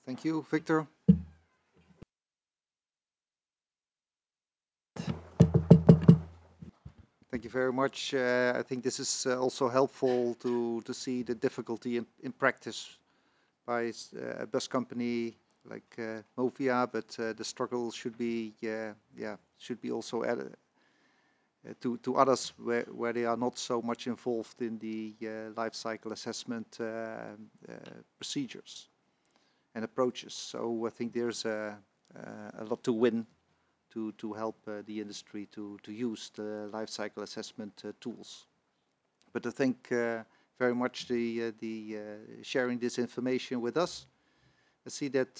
Thank you, Victor. Thank you very much. I think this is also helpful to see the difficulty in practice by a bus company like Movia, but the struggle should be should be also added to others where they are not so much involved in the life cycle assessment procedures and approaches. So I think there's a lot to win to help the industry to use the life cycle assessment tools. But I thank very much the sharing this information with us. I see that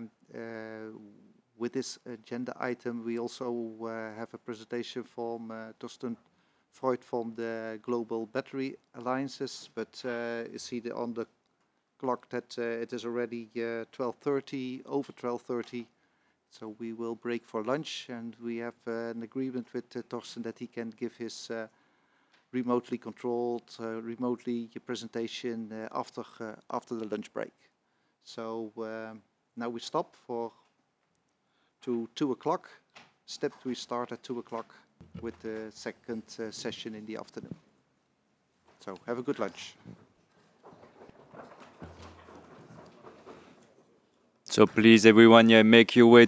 with this agenda item, we also have a presentation from Torsten Freud from the Global Battery Alliances, but you see on the clock that it is already 12:30, over 12:30. So we will break for lunch, and we have an agreement with Torsten that he can give his remotely controlled, remotely presentation after the lunch break. So now we stop to 2 o'clock. We start at 2 o'clock with the second session in the afternoon. So have a good lunch. So please, everyone, yeah, make your way